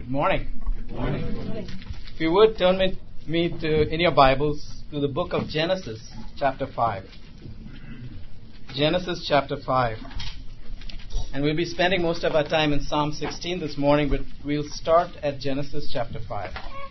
Good morning. Good morning. If you would turn me to in your Bibles to the book of Genesis, chapter 5. Genesis chapter 5. And we'll be spending most of our time in Psalm 16 this morning, but we'll start at Genesis chapter 5.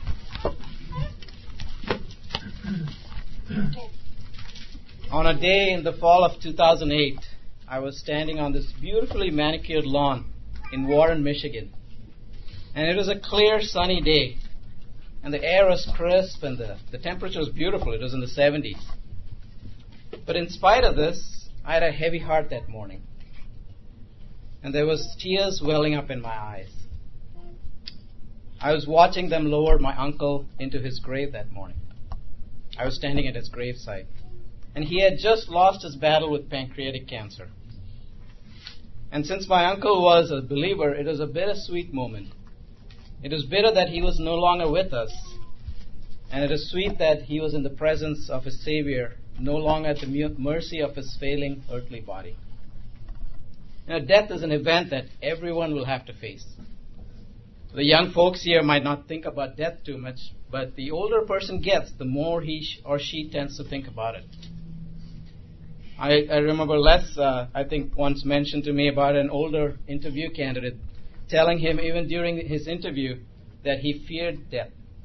On a day in the fall of 2008, I was standing on this beautifully manicured lawn in Warren, Michigan. And it was a clear, sunny day. And the air was crisp and the temperature was beautiful. It was in the 70s. But in spite of this, I had a heavy heart that morning. And there was tears welling up in my eyes. I was watching them lower my uncle into his grave that morning. I was standing at his graveside. And he had just lost his battle with pancreatic cancer. And since my uncle was a believer, it was a bittersweet moment. It was bitter that he was no longer with us. And it is sweet that he was in the presence of his Savior, no longer at the mercy of his failing earthly body. Death is an event that everyone will have to face. The young folks here might not think about death too much, but the older a person gets, the more he or she tends to think about it. I remember Les, I think, once mentioned to me about an older interview candidate telling him even during his interview that he feared death.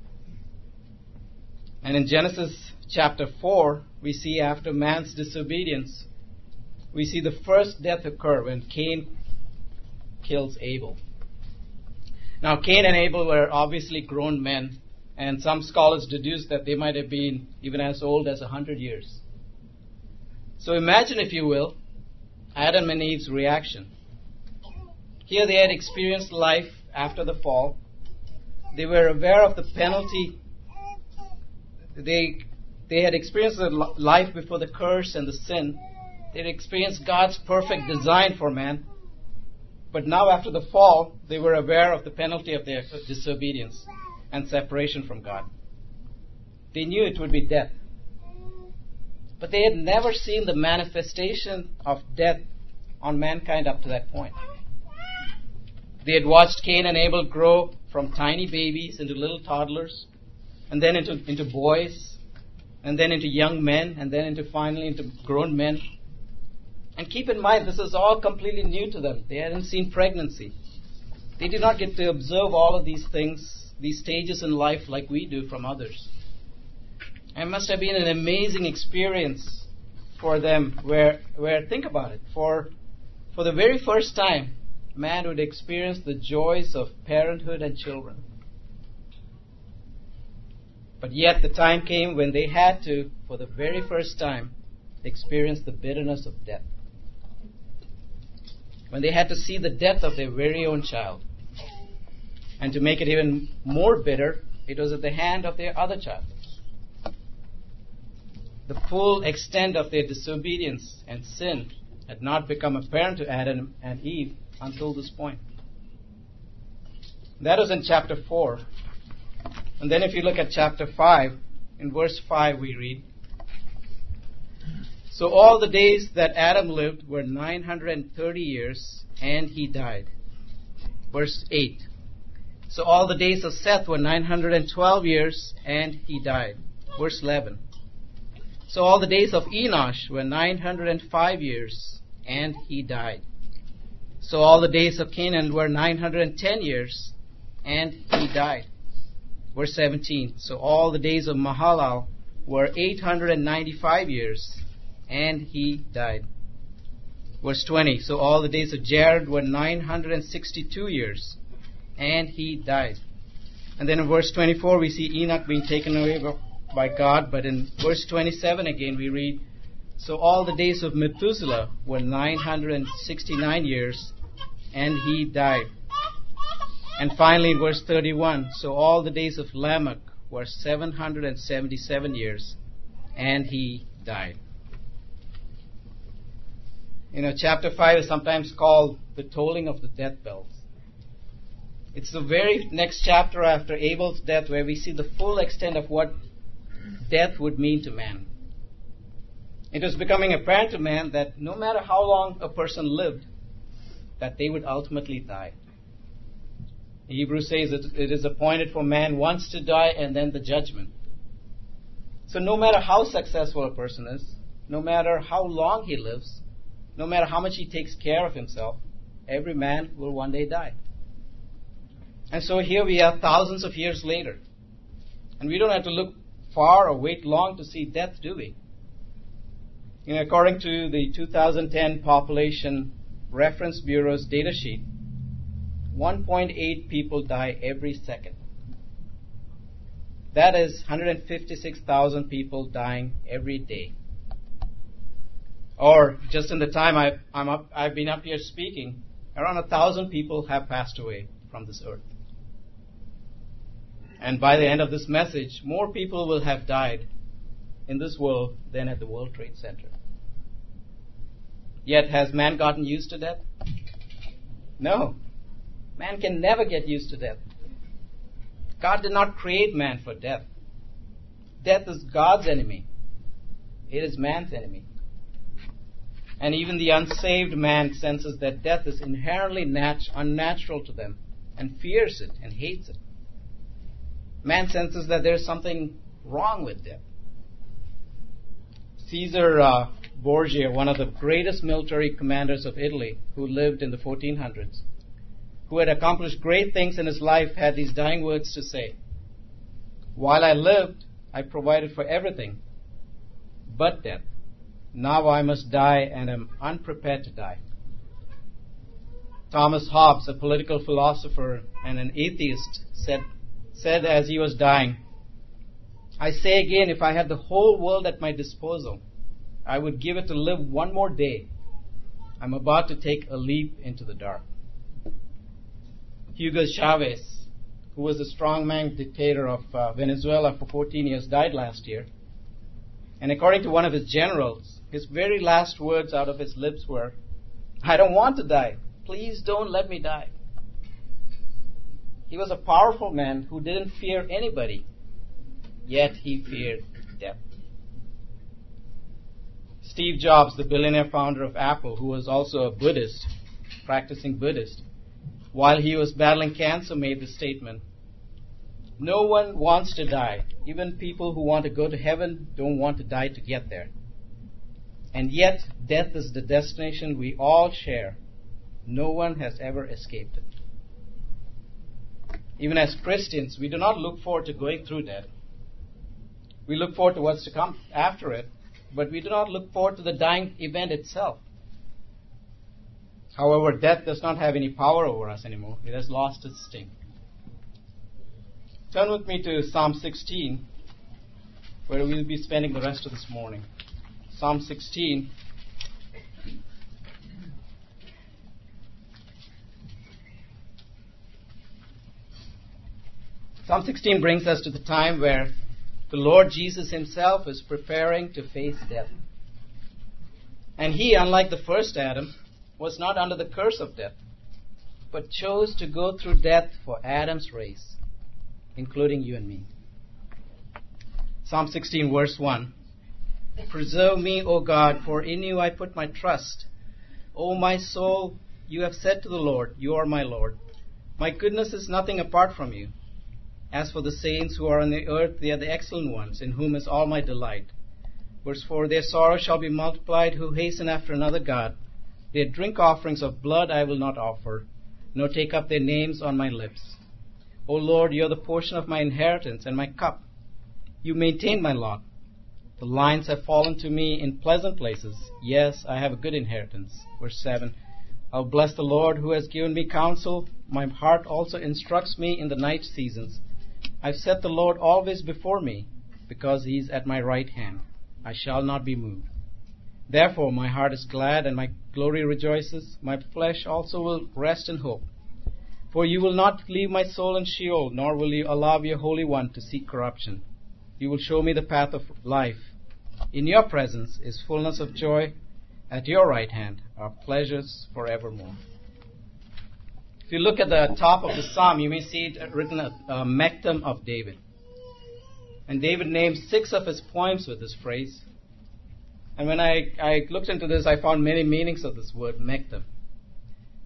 And in Genesis chapter 4, we see after man's disobedience, we see the first death occur when Cain kills Abel. Now, Cain and Abel were obviously grown men, and some scholars deduce that they might have been even as old as 100 years. So imagine, if you will, Adam and Eve's reaction. Here they had experienced life after the fall. They were aware of the penalty. They had experienced the life before the curse and the sin. They had experienced God's perfect design for man. But now after the fall, they were aware of the penalty of their disobedience and separation from God. They knew it would be death. But they had never seen the manifestation of death on mankind up to that point. They had watched Cain and Abel grow from tiny babies into little toddlers, and then into boys, and then into young men, and then finally into grown men. And keep in mind, this is all completely new to them. They hadn't seen pregnancy. They did not get to observe all of these things, these stages in life like we do from others. It must have been an amazing experience for them where think about it, for the very first time, man would experience the joys of parenthood and children. But yet the time came when they had to, for the very first time, experience the bitterness of death. When they had to see the death of their very own child. And to make it even more bitter, it was at the hand of their other child. The full extent of their disobedience and sin had not become apparent to Adam and Eve until this point. That was in chapter 4. And then if you look at chapter 5, in verse 5 we read, "So all the days that Adam lived were 930 years, and he died." Verse 8, "So all the days of Seth were 912 years, and he died." Verse 11, "So all the days of Enosh were 905 years, and he died. So all the days of Canaan were 910 years, and he died." Verse 17, "So all the days of Mahalalel were 895 years, and he died." Verse 20, "So all the days of Jared were 962 years, and he died." And then in verse 24, we see Enoch being taken away by God. But in verse 27 again, we read, "So all the days of Methuselah were 969 years, and he died." And finally, in verse 31, "So all the days of Lamech were 777 years, and he died." Chapter 5 is sometimes called the tolling of the death bells. It's the very next chapter after Abel's death where we see the full extent of what death would mean to man. It was becoming apparent to man that no matter how long a person lived, that they would ultimately die. Hebrews says that it is appointed for man once to die and then the judgment. So no matter how successful a person is, no matter how long he lives, no matter how much he takes care of himself, every man will one day die. And so here we are thousands of years later. And we don't have to look far or wait long to see death, do we? According to the 2010 Population Reference Bureau's data sheet, 1.8 people die every second. That is 156,000 people dying every day. Or just in the time I've been up here speaking, around 1,000 people have passed away from this earth. And by the end of this message, more people will have died in this world than at the World Trade Center. Yet, has man gotten used to death? No. Man can never get used to death. God did not create man for death. Death is God's enemy. It is man's enemy. And even the unsaved man senses that death is inherently unnatural to them and fears it and hates it. Man senses that there's something wrong with death. Caesar Borgia, one of the greatest military commanders of Italy, who lived in the 1400s, who had accomplished great things in his life, had these dying words to say: "While I lived, I provided for everything but death. Now I must die and am unprepared to die." Thomas Hobbes, a political philosopher and an atheist, said as he was dying, "I say again, if I had the whole world at my disposal, I would give it to live one more day. I'm about to take a leap into the dark." Hugo Chavez, who was the strongman dictator of Venezuela for 14 years, died last year. And according to one of his generals, his very last words out of his lips were, "I don't want to die. Please don't let me die." He was a powerful man who didn't fear anybody, yet he feared death. Steve Jobs, the billionaire founder of Apple, who was also a Buddhist, practicing Buddhist, while he was battling cancer, made the statement, "No one wants to die. Even people who want to go to heaven don't want to die to get there. And yet, death is the destination we all share. No one has ever escaped it." Even as Christians, we do not look forward to going through death. We look forward to what's to come after it, but we do not look forward to the dying event itself. However, death does not have any power over us anymore. It has lost its sting. Turn with me to Psalm 16, where we'll be spending the rest of this morning. Psalm 16. Psalm 16 brings us to the time where the Lord Jesus himself is preparing to face death. And he, unlike the first Adam, was not under the curse of death, but chose to go through death for Adam's race, including you and me. Psalm 16, verse 1. "Preserve me, O God, for in you I put my trust. O my soul, you have said to the Lord, you are my Lord. My goodness is nothing apart from you. As for the saints who are on the earth, they are the excellent ones, in whom is all my delight." Verse 4, "Their sorrow shall be multiplied, who hasten after another God. Their drink offerings of blood I will not offer, nor take up their names on my lips. O Lord, you are the portion of my inheritance and my cup. You maintain my lot. The lines have fallen to me in pleasant places. Yes, I have a good inheritance." Verse 7, "I'll bless the Lord who has given me counsel. My heart also instructs me in the night seasons. I've set the Lord always before me, because he is at my right hand. I shall not be moved. Therefore my heart is glad and my glory rejoices. My flesh also will rest in hope. For you will not leave my soul in Sheol, nor will you allow your Holy One to see corruption. You will show me the path of life. In your presence is fullness of joy. At your right hand are pleasures forevermore." If you look at the top of the psalm, you may see it written a Mektam of David. And David named 6 of his poems with this phrase. And when I looked into this, I found many meanings of this word, Mektam.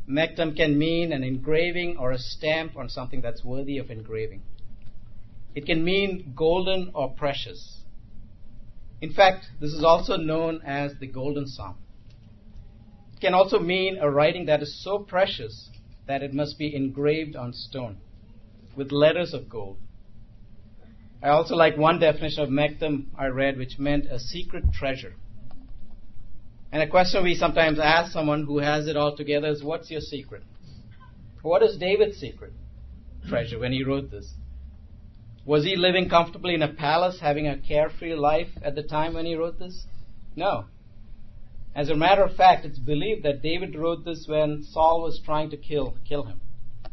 Mektam can mean an engraving or a stamp on something that's worthy of engraving. It can mean golden or precious. In fact, this is also known as the Golden Psalm. It can also mean a writing that is so precious that it must be engraved on stone with letters of gold. I also like one definition of Mektam I read, which meant a secret treasure. And a question we sometimes ask someone who has it all together is, what's your secret? What is David's secret treasure when he wrote this? Was he living comfortably in a palace, having a carefree life at the time when he wrote this? No. As a matter of fact, it's believed that David wrote this when Saul was trying to kill him.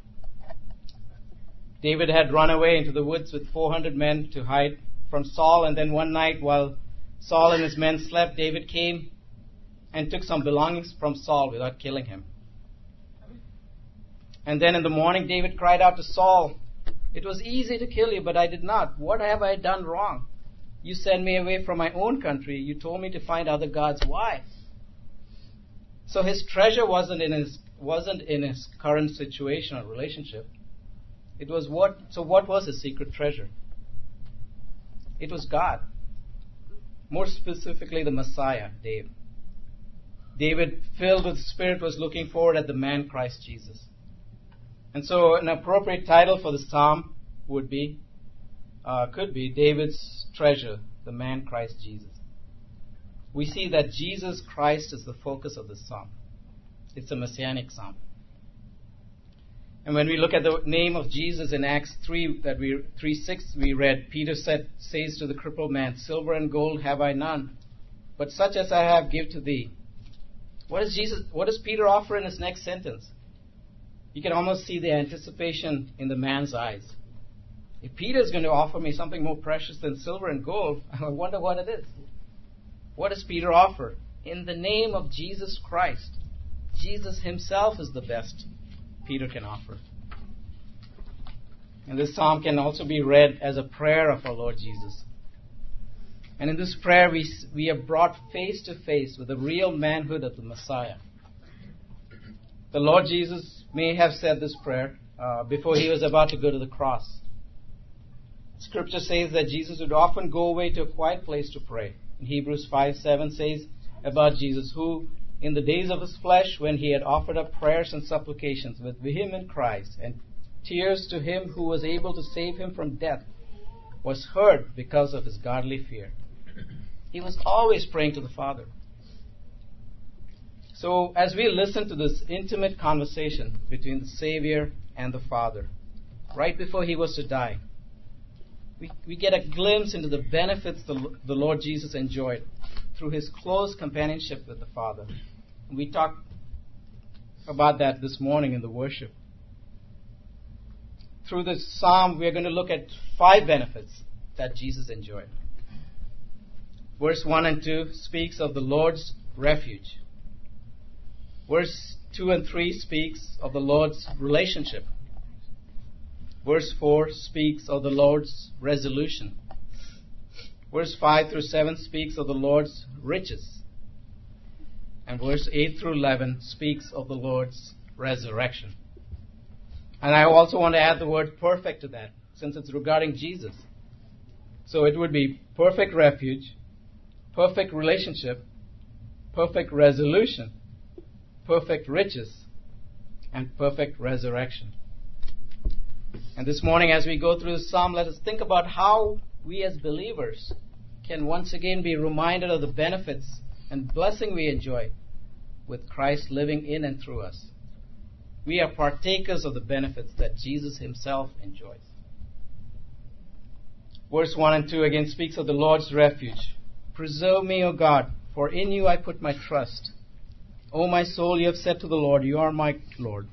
David had run away into the woods with 400 men to hide from Saul, and then one night while Saul and his men slept, David came and took some belongings from Saul without killing him. And then in the morning, David cried out to Saul, "It was easy to kill you, but I did not. What have I done wrong? You sent me away from my own country. You told me to find other gods. Why?" So his treasure wasn't in his current situation or relationship. It was what was his secret treasure? It was God. More specifically, the Messiah, David. David, filled with the Spirit, was looking forward at the man Christ Jesus. And so an appropriate title for the psalm could be David's treasure, the man Christ Jesus. We see that Jesus Christ is the focus of this psalm. It's a messianic psalm. And when we look at the name of Jesus in Acts 3:6, we read, Peter says to the crippled man, "Silver and gold have I none, but such as I have give to thee." What does Peter offer in his next sentence? You can almost see the anticipation in the man's eyes. If Peter is going to offer me something more precious than silver and gold, I wonder what it is. What does Peter offer? In the name of Jesus Christ. Jesus himself is the best Peter can offer. And this psalm can also be read as a prayer of our Lord Jesus. And in this prayer, we are brought face to face with the real manhood of the Messiah. The Lord Jesus may have said this prayer before he was about to go to the cross. Scripture says that Jesus would often go away to a quiet place to pray. In Hebrews 5:7 says about Jesus, who in the days of his flesh, when he had offered up prayers and supplications with vehement cries and tears to him who was able to save him from death, was heard because of his godly fear. He was always praying to the Father. So as we listen to this intimate conversation between the Savior and the Father, right before he was to die, we get a glimpse into the benefits the Lord Jesus enjoyed through his close companionship with the Father. We talked about that this morning in the worship. Through this psalm, we are going to look at 5 benefits that Jesus enjoyed. Verse 1 and 2 speaks of the Lord's refuge. Verse 2 and 3 speaks of the Lord's relationship. Verse 4 speaks of the Lord's resolution. Verse 5 through 7 speaks of the Lord's riches. And verse 8 through 11 speaks of the Lord's resurrection. And I also want to add the word perfect to that, since it's regarding Jesus. So it would be perfect refuge, perfect relationship, perfect resolution, perfect riches, and perfect resurrection. And this morning, as we go through the psalm, let us think about how we as believers can once again be reminded of the benefits and blessing we enjoy with Christ living in and through us. We are partakers of the benefits that Jesus himself enjoys. Verse 1 and 2 again speaks of the Lord's refuge. Preserve me, O God, for in you I put my trust. O my soul, you have said to the Lord, you are my Lord.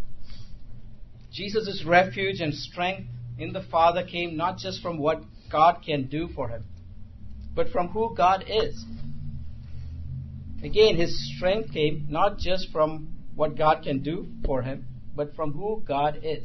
Jesus' refuge and strength in the Father came not just from what God can do for him, but from who God is. Again, his strength came not just from what God can do for him, but from who God is.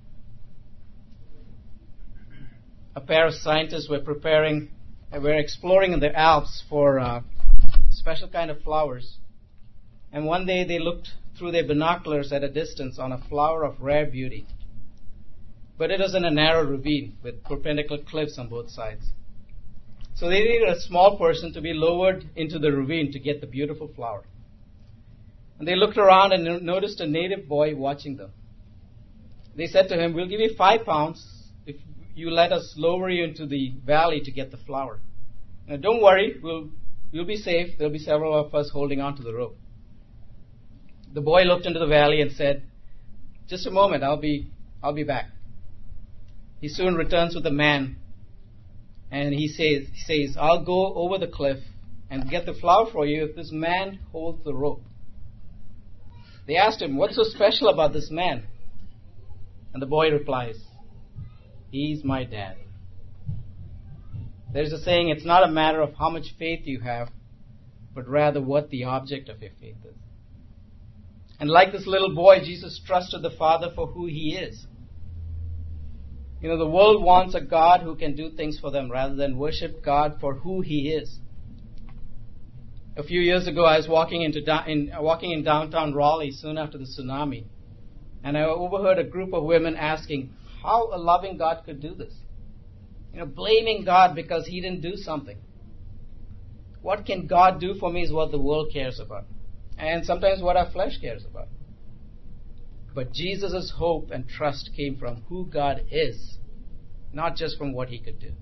A pair of scientists were exploring in the Alps for a special kind of flowers. And one day they looked through their binoculars at a distance on a flower of rare beauty. But it was in a narrow ravine with perpendicular cliffs on both sides. So they needed a small person to be lowered into the ravine to get the beautiful flower. And they looked around and noticed a native boy watching them. They said to him, "We'll give you 5 pounds if you let us lower you into the valley to get the flower. Now, don't worry, you'll be safe. There'll be several of us holding on to the rope." The boy looked into the valley and said, "Just a moment, I'll be back." He soon returns with a man, and he says, "I'll go over the cliff and get the flower for you if this man holds the rope." They asked him, "What's so special about this man?" And the boy replies, "He's my dad." There's a saying, it's not a matter of how much faith you have, but rather what the object of your faith is. And like this little boy, Jesus trusted the Father for who He is. You know, the world wants a God who can do things for them rather than worship God for who He is. A few years ago, I was walking in downtown Raleigh soon after the tsunami, and I overheard a group of women asking how a loving God could do this. You know, blaming God because He didn't do something. What can God do for me is what the world cares about, and sometimes what our flesh cares about. But Jesus' hope and trust came from who God is, not just from what He could do.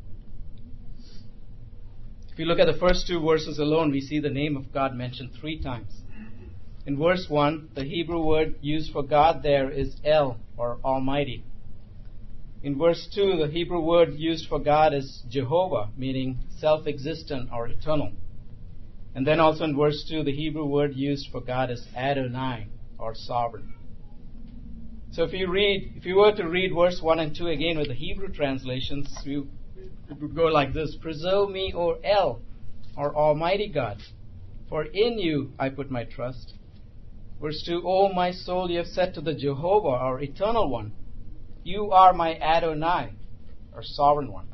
If you look at the first 2 verses alone, we see the name of God mentioned 3 times. In verse 1, the Hebrew word used for God there is El, or Almighty. In verse 2, the Hebrew word used for God is Jehovah, meaning self-existent or eternal. And then also in verse 2, the Hebrew word used for God is Adonai, or sovereign. So if you were to read verse 1 and 2 again with the Hebrew translations, it would go like this: "Preserve me, O El, or Almighty God, for in you I put my trust." Verse 2, "O my soul, you have said to the Jehovah, or Eternal One, you are my Adonai, or Sovereign One."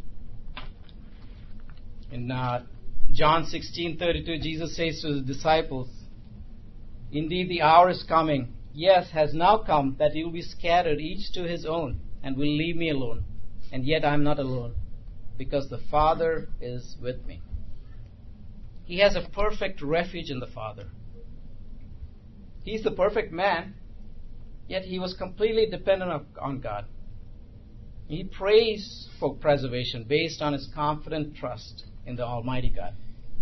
In John 16:32, Jesus says to His disciples, "Indeed the hour is coming, yes, has now come, that you will be scattered each to his own, and will leave me alone. And yet I am not alone, because the Father is with me." He has a perfect refuge in the Father. He's the perfect man, yet He was completely dependent on God. He prays for preservation based on His confident trust in the Almighty God.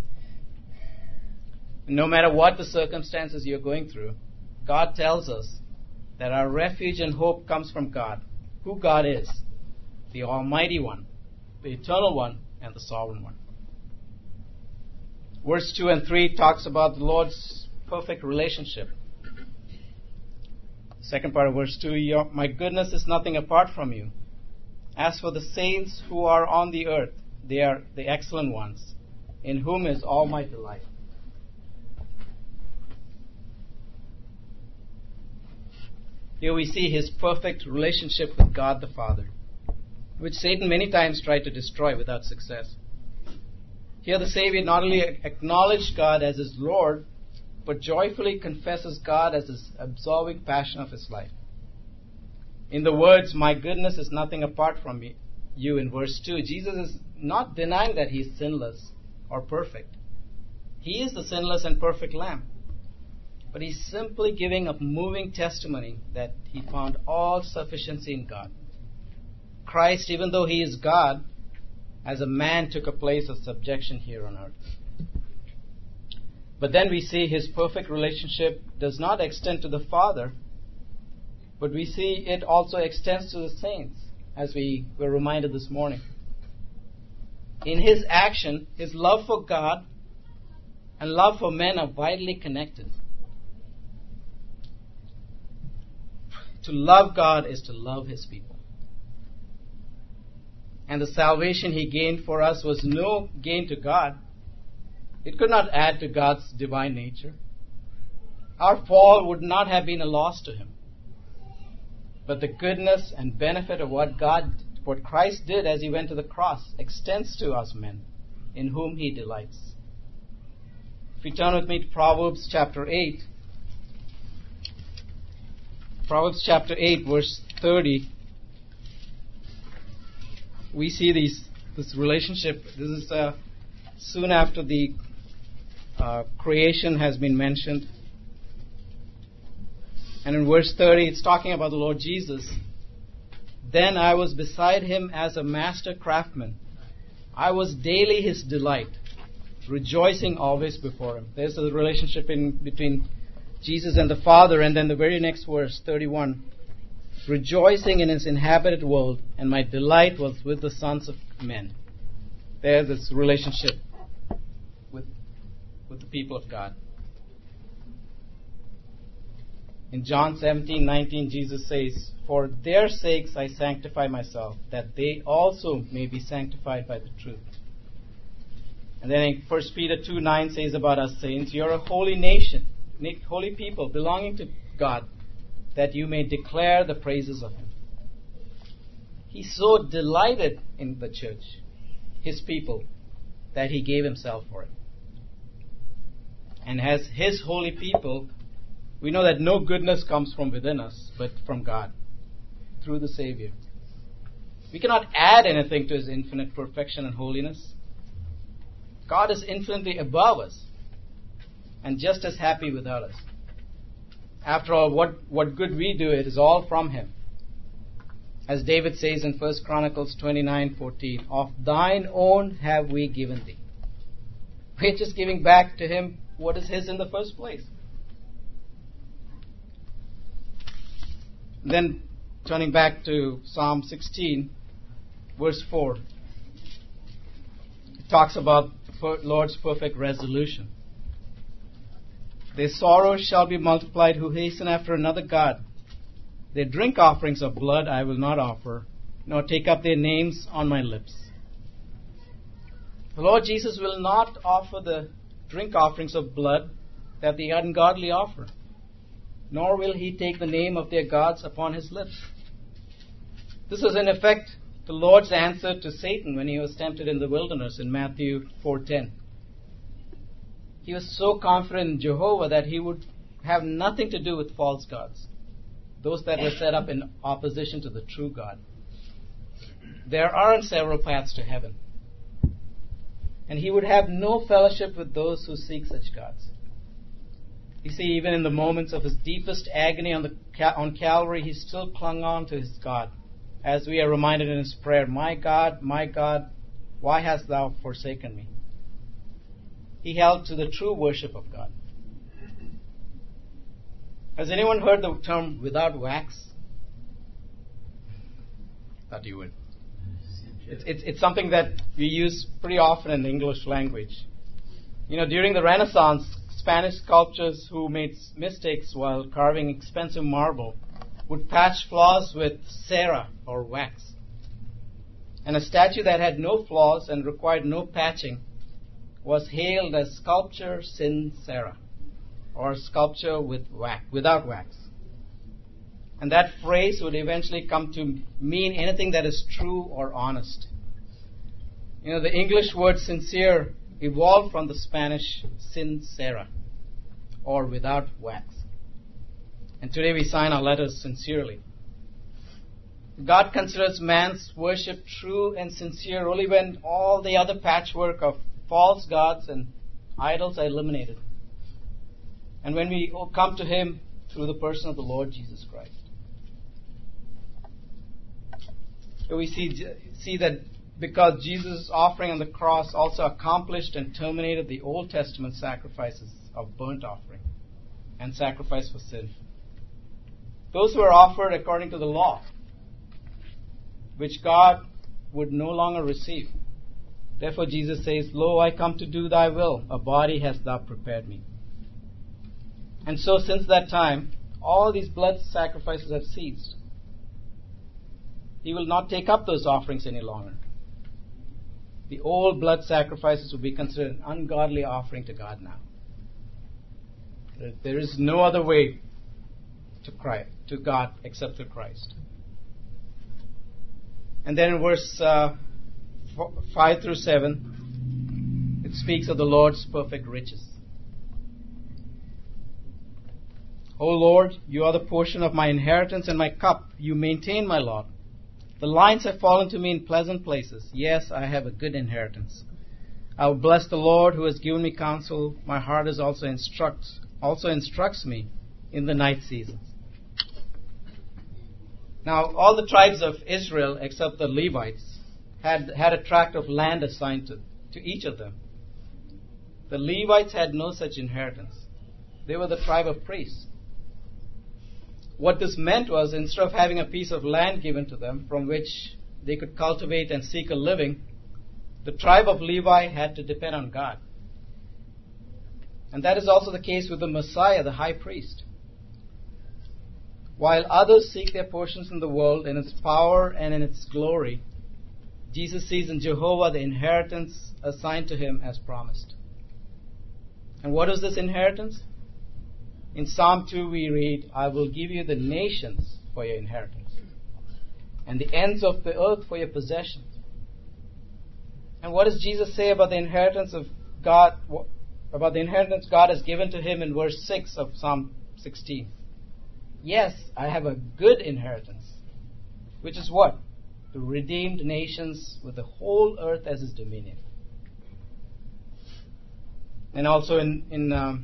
No matter what the circumstances you're going through, God tells us that our refuge and hope comes from God, who God is, the Almighty One, the Eternal One, and the Sovereign One. Verse 2 and 3 talks about the Lord's perfect relationship. The second part of verse 2, "My goodness is nothing apart from you. As for the saints who are on the earth, they are the excellent ones, in whom is all my delight." Here we see His perfect relationship with God the Father, which Satan many times tried to destroy without success. Here the Savior not only acknowledged God as His Lord, but joyfully confesses God as His absorbing passion of His life. In the words, "My goodness is nothing apart from you," in verse 2, Jesus is not denying that He is sinless or perfect. He is the sinless and perfect Lamb. But He's simply giving a moving testimony that He found all sufficiency in God. Christ, even though He is God, as a man took a place of subjection here on earth. But then we see His perfect relationship does not extend to the Father, but we see it also extends to the saints, as we were reminded this morning. In His action, His love for God and love for men are vitally connected. To love God is to love His people. And the salvation He gained for us was no gain to God. It could not add to God's divine nature. Our fall would not have been a loss to Him. But the goodness and benefit of what Christ did as He went to the cross extends to us men, in whom He delights. If you turn with me to Proverbs chapter 8, Proverbs chapter 8, verse 30, we see this relationship. This is soon after the creation has been mentioned. And in verse 30, it's talking about the Lord Jesus. Then I was beside him as a master craftsman. I was daily his delight, rejoicing always before him. There's a relationship between Jesus and the Father. And then the very next verse, 31, rejoicing in his inhabited world, and my delight was with the sons of men. There's this relationship with the people of God. In John 17:19, Jesus says, for their sakes I sanctify myself, that they also may be sanctified by the truth. And then in 1 Peter 2:9 says about us saints, you're a holy nation, holy people belonging to God, that you may declare the praises of him. He's so delighted in the church, his people, that he gave himself for it. And as his holy people, we know that no goodness comes from within us, but from God, through the Savior. We cannot add anything to his infinite perfection and holiness. God is infinitely above us, and just as happy without us. After all, what good we do, it is all from him. As David says in 1 Chronicles 29:14, of thine own have we given thee. We're just giving back to him what is his in the first place. Then, turning back to Psalm 16, verse 4, it talks about the Lord's perfect resolution. Their sorrows shall be multiplied who hasten after another God. Their drink offerings of blood I will not offer, nor take up their names on my lips. The Lord Jesus will not offer the drink offerings of blood that the ungodly offer, nor will he take the name of their gods upon his lips. This is in effect the Lord's answer to Satan when he was tempted in the wilderness in Matthew 4:10. He was so confident in Jehovah that he would have nothing to do with false gods, those that were set up in opposition to the true God. There aren't several paths to heaven, and he would have no fellowship with those who seek such gods. You see, even in the moments of his deepest agony on Calvary, he still clung on to his God, as we are reminded in his prayer, my God, why hast thou forsaken me? He held to the true worship of God. Has anyone heard the term without wax? Thought you would. It's something that we use pretty often in the English language. You know, during the Renaissance, Spanish sculptors who made mistakes while carving expensive marble would patch flaws with cera or wax. And a statue that had no flaws and required no patching was hailed as sculpture sin cera, or sculpture without wax. And that phrase would eventually come to mean anything that is true or honest. You know, the English word sincere evolved from the Spanish sincera, or without wax. And today we sign our letters sincerely. God considers man's worship true and sincere only when all the other patchwork of false gods and idols are eliminated, and when we come to him through the person of the Lord Jesus Christ. So we see that because Jesus' offering on the cross also accomplished and terminated the Old Testament sacrifices of burnt offering and sacrifice for sin. Those were offered according to the law, which God would no longer receive. Therefore Jesus says, lo, I come to do thy will. A body hast thou prepared me. And so since that time, all these blood sacrifices have ceased. He will not take up those offerings any longer. The old blood sacrifices will be considered an ungodly offering to God now. There is no other way to God except through Christ. And then in verse 5 through 7, it speaks of the Lord's perfect riches. O Lord, you are the portion of my inheritance and my cup. You maintain my lot. The lines have fallen to me in pleasant places. Yes, I have a good inheritance. I will bless the Lord who has given me counsel. My heart is also instructs me in the night seasons. Now, all the tribes of Israel, except the Levites, had a tract of land assigned to each of them. The Levites had no such inheritance. They were the tribe of priests. What this meant was, instead of having a piece of land given to them from which they could cultivate and seek a living, the tribe of Levi had to depend on God. And that is also the case with the Messiah, the high priest. While others seek their portions in the world, in its power and in its glory, Jesus sees in Jehovah the inheritance assigned to him as promised. And what is this inheritance? In Psalm 2 we read, I will give you the nations for your inheritance, and the ends of the earth for your possession. And what does Jesus say about the inheritance of God, about the inheritance God has given to him in verse 6 of Psalm 16? Yes, I have a good inheritance, which is what? The redeemed nations with the whole earth as his dominion. And also in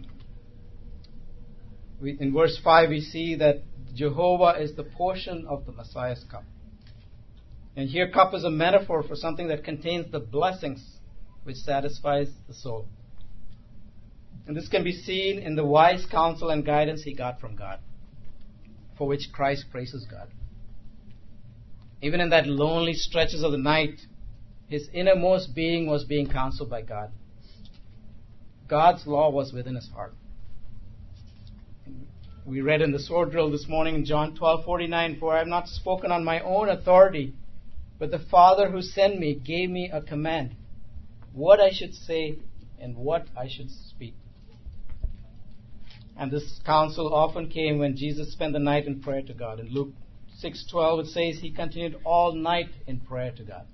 verse 5 we see that Jehovah is the portion of the Messiah's cup. And here cup is a metaphor for something that contains the blessings which satisfies the soul. And this can be seen in the wise counsel and guidance he got from God, for which Christ praises God. Even in that lonely stretches of the night, his innermost being was being counseled by God. God's law was within his heart. We read in the sword drill this morning in John 12:49, for I have not spoken on my own authority, but the Father who sent me gave me a command, what I should say and what I should speak. And this counsel often came when Jesus spent the night in prayer to God. In Luke 6:12 it says he continued all night in prayer to God.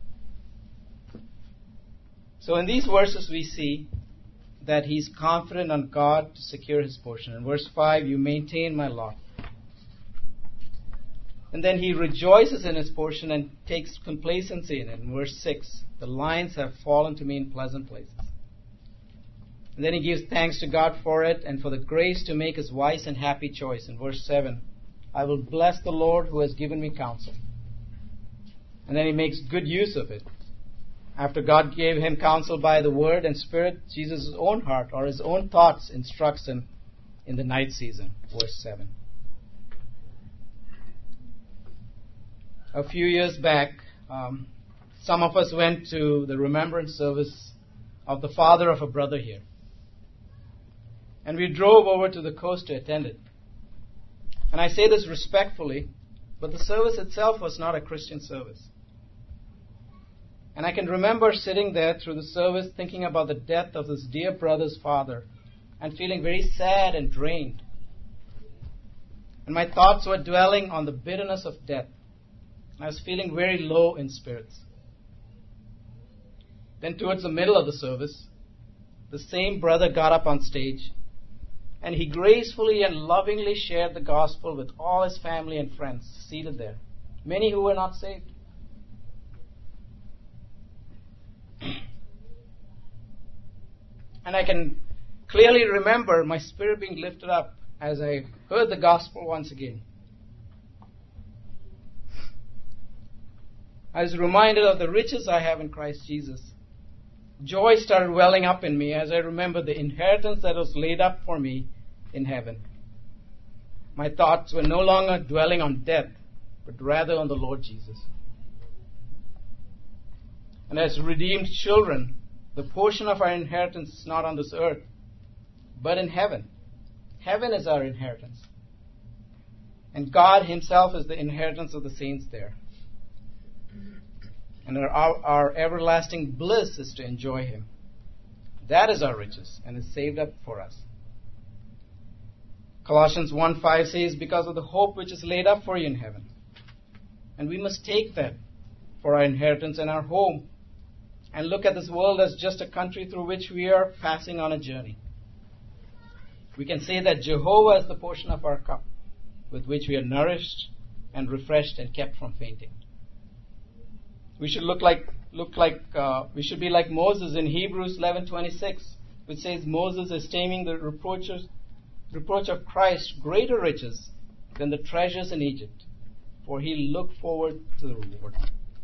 So in these verses we see that he's confident on God to secure his portion. In verse 5, you maintain my lot. And then he rejoices in his portion and takes complacency in it. In verse 6, the lines have fallen to me in pleasant places. And then he gives thanks to God for it and for the grace to make his wise and happy choice. In verse 7, I will bless the Lord who has given me counsel. And then he makes good use of it. After God gave him counsel by the word and spirit, Jesus' own heart or his own thoughts instructs him in the night season. Verse 7. A few years back, some of us went to the remembrance service of the father of a brother here. And we drove over to the coast to attend it. And I say this respectfully, but the service itself was not a Christian service. And I can remember sitting there through the service thinking about the death of this dear brother's father and feeling very sad and drained. And my thoughts were dwelling on the bitterness of death. I was feeling very low in spirits. Then towards the middle of the service, the same brother got up on stage and he gracefully and lovingly shared the gospel with all his family and friends seated there, many who were not saved. And I can clearly remember my spirit being lifted up as I heard the gospel once again. I was reminded of the riches I have in Christ Jesus. Joy started welling up in me as I remembered the inheritance that was laid up for me in heaven. My thoughts were no longer dwelling on death, but rather on the Lord Jesus. And as redeemed children, the portion of our inheritance is not on this earth, but in heaven. Heaven is our inheritance. And God himself is the inheritance of the saints there. And our everlasting bliss is to enjoy him. That is our riches and is saved up for us. Colossians 1:5 says, because of the hope which is laid up for you in heaven. And we must take that for our inheritance and our home and look at this world as just a country through which we are passing on a journey. We can say that Jehovah is the portion of our cup, with which we are nourished and refreshed and kept from fainting. We should we should be like Moses in Hebrews 11:26, which says Moses esteeming the reproach of Christ greater riches than the treasures in Egypt, for he looked forward to the reward.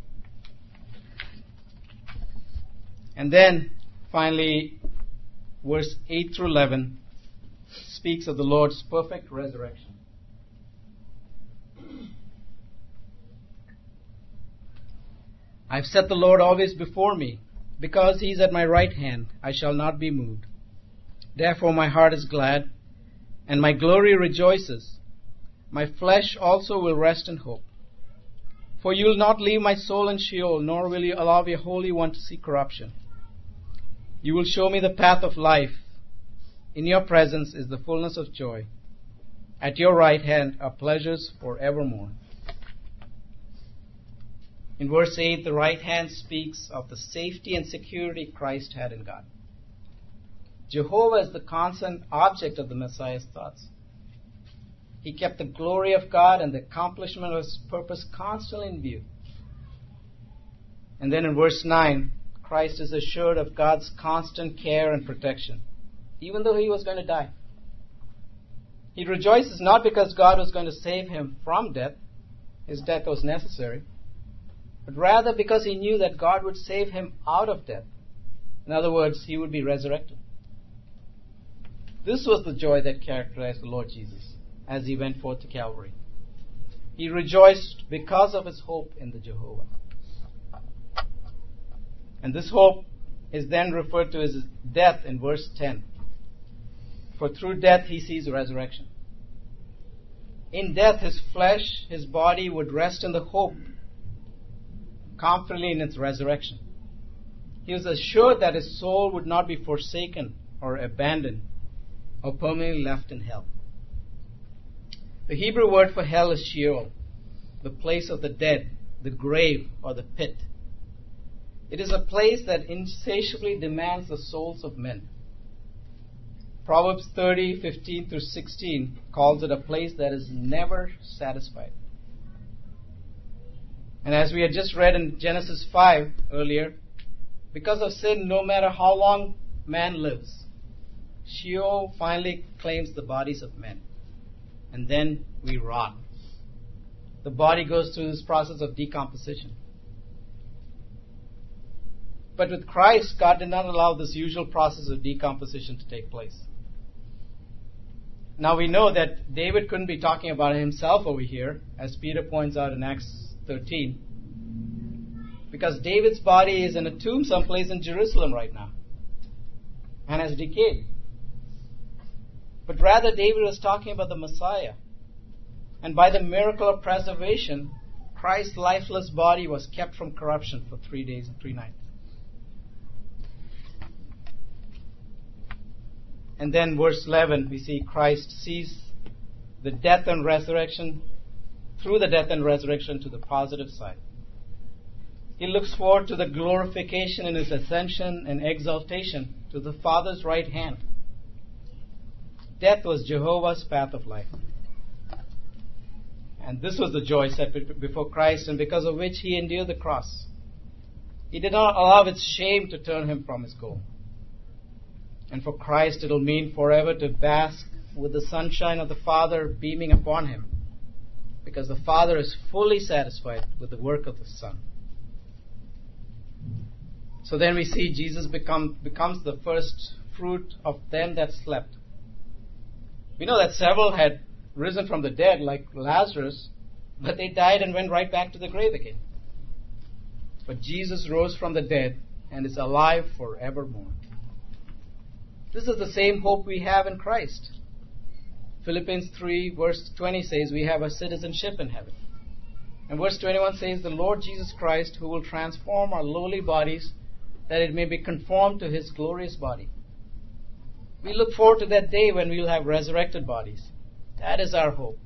And then, finally, verse 8 through 11 speaks of the Lord's perfect resurrection. I've set the Lord always before me. Because he is at my right hand, I shall not be moved. Therefore my heart is glad, and my glory rejoices. My flesh also will rest in hope. For you will not leave my soul in Sheol, nor will you allow your Holy One to see corruption. You will show me the path of life. In your presence is the fullness of joy. At your right hand are pleasures forevermore. In verse 8, the right hand speaks of the safety and security Christ had in God. Jehovah is the constant object of the Messiah's thoughts. He kept the glory of God and the accomplishment of his purpose constantly in view. And then in verse 9, Christ is assured of God's constant care and protection, even though he was going to die. He rejoices not because God was going to save him from death, his death was necessary, but rather because he knew that God would save him out of death. In other words, he would be resurrected. This was the joy that characterized the Lord Jesus as he went forth to Calvary. He rejoiced because of his hope in the Jehovah. And this hope is then referred to as death in verse 10. For through death he sees resurrection. In death his flesh, his body would rest in the hope, confidently in its resurrection. He was assured that his soul would not be forsaken or abandoned or permanently left in hell. The Hebrew word for hell is Sheol, the place of the dead, the grave, or the pit. It is a place that insatiably demands the souls of men. Proverbs 30:15 through 16 calls it a place that is never satisfied. And as we had just read in Genesis 5 earlier, because of sin, no matter how long man lives, Sheol finally claims the bodies of men. And then we rot. The body goes through this process of decomposition. But with Christ, God did not allow this usual process of decomposition to take place. Now we know that David couldn't be talking about himself over here, as Peter points out in Acts 13, because David's body is in a tomb someplace in Jerusalem right now and has decayed. But rather, David was talking about the Messiah. And by the miracle of preservation, Christ's lifeless body was kept from corruption for 3 days and 3 nights. And then verse 11, we see Christ sees the death and resurrection, through the death and resurrection, to the positive side. He looks forward to the glorification in his ascension and exaltation to the Father's right hand. Death was Jehovah's path of life. And this was the joy set before Christ, and because of which he endured the cross. He did not allow its shame to turn him from his goal. And for Christ, it will mean forever to bask with the sunshine of the Father beaming upon him, because the Father is fully satisfied with the work of the Son. So then we see Jesus becomes the first fruit of them that slept. We know that several had risen from the dead, like Lazarus, but they died and went right back to the grave again. But Jesus rose from the dead and is alive forevermore. This is the same hope we have in Christ. Philippians 3 verse 20 says we have a citizenship in heaven. And verse 21 says the Lord Jesus Christ, who will transform our lowly bodies that it may be conformed to his glorious body. We look forward to that day when we will have resurrected bodies. That is our hope.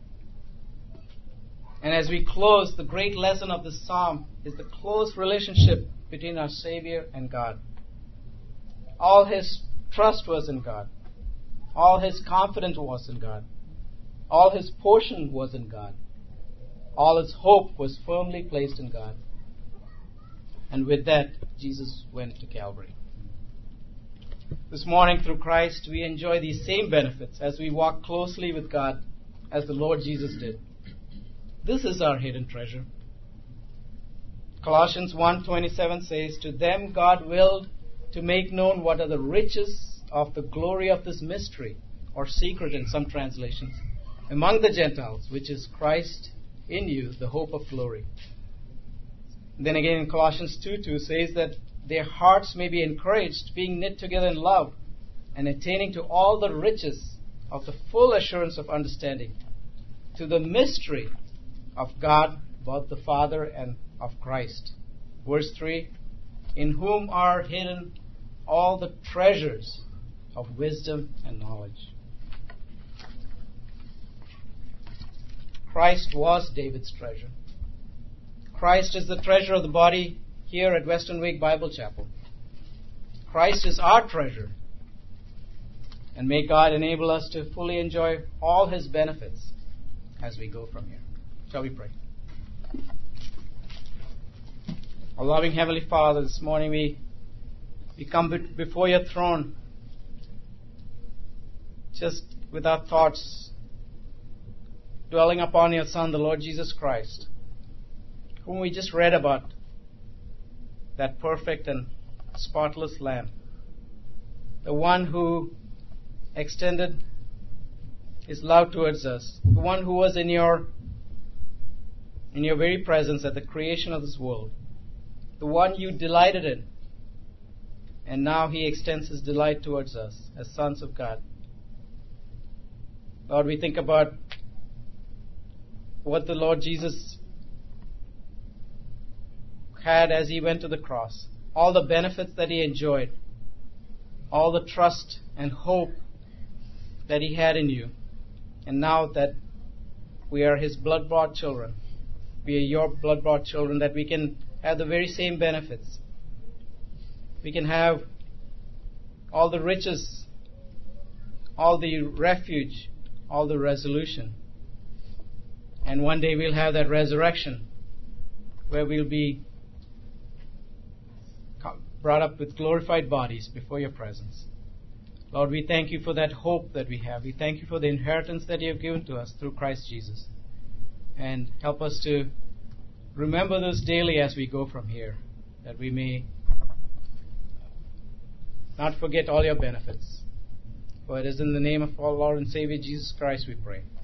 And as we close, the great lesson of this psalm is the close relationship between our Savior and God. All his trust was in God. All his confidence was in God. All his portion was in God. All his hope was firmly placed in God. And with that, Jesus went to Calvary. This morning, through Christ, we enjoy these same benefits as we walk closely with God as the Lord Jesus did. This is our hidden treasure. Colossians 1:27 says, "To them God willed to make known what are the riches of the glory of this mystery," or secret in some translations, "among the Gentiles, which is Christ in you, the hope of glory." And then again in Colossians 2:2 says that their hearts may be encouraged, being knit together in love, and attaining to all the riches of the full assurance of understanding, to the mystery of God, both the Father and of Christ. Verse 3, "In whom are hidden all the treasures of wisdom and knowledge." Christ was David's treasure. Christ is the treasure of the body here at Western Wake Bible Chapel. Christ is our treasure. And may God enable us to fully enjoy all his benefits as we go from here. Shall we pray? Our loving Heavenly Father, this morning we come before your throne just with our thoughts dwelling upon your Son, the Lord Jesus Christ, whom we just read about, that perfect and spotless Lamb, the one who extended his love towards us, the one who was in your very presence at the creation of this world, the one you delighted in, and now he extends his delight towards us as sons of God. Lord, we think about what the Lord Jesus had as he went to the cross, all the benefits that he enjoyed, all the trust and hope that he had in you. And now that we are his blood-bought children, we are your blood-bought children, that we can have the very same benefits. We can have all the riches, all the refuge, all the resolution. And one day we'll have that resurrection where we'll be brought up with glorified bodies before your presence. Lord, we thank you for that hope that we have. We thank you for the inheritance that you have given to us through Christ Jesus. And help us to remember this daily as we go from here, that we may not forget all your benefits. For it is in the name of our Lord and Savior Jesus Christ we pray.